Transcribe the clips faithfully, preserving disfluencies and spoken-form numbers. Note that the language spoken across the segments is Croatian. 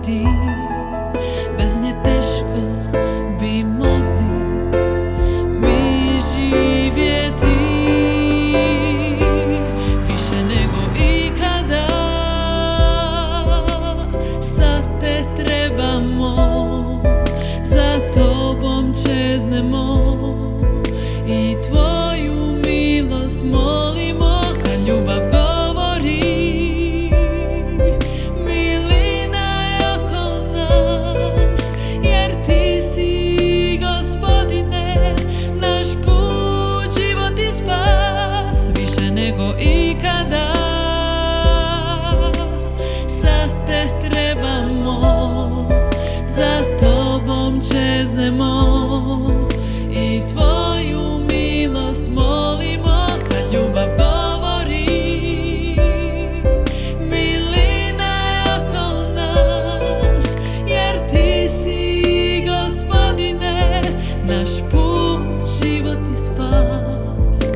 ti, bez nje teško bi mogli mi živjeti. Više nego ikada sad te trebamo, za tobom čeznemo i tvoju milost molimo. Kad ljubav govori, milina je oko nas, jer ti si, Gospodine, naš put, život i spas. Više nego ikada sad te trebamo, za tobom čeznemo i tvoju milost molimo. Kad ljubav govori, milina je oko nas, jer ti si, Gospodine, naš put, život i spas.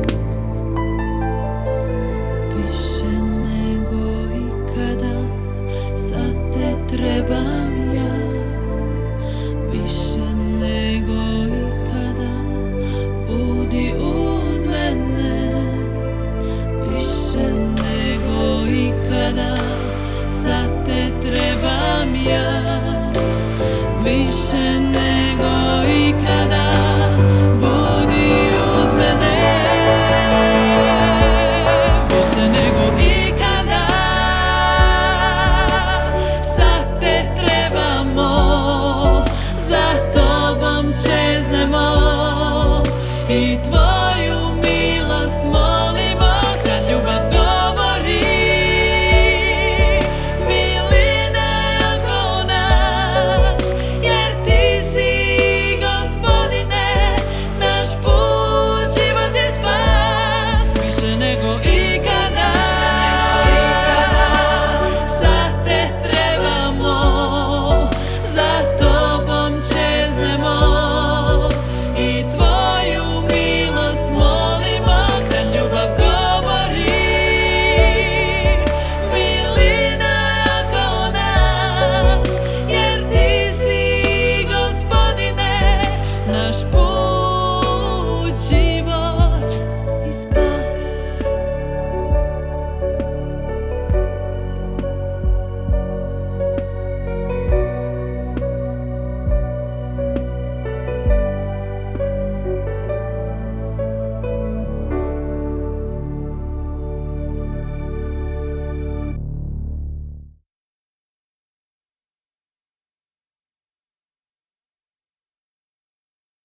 Više nego ikada sad te trebam ja, više nego ikada budi uz mene. Više nego ikada sad te trebam ja.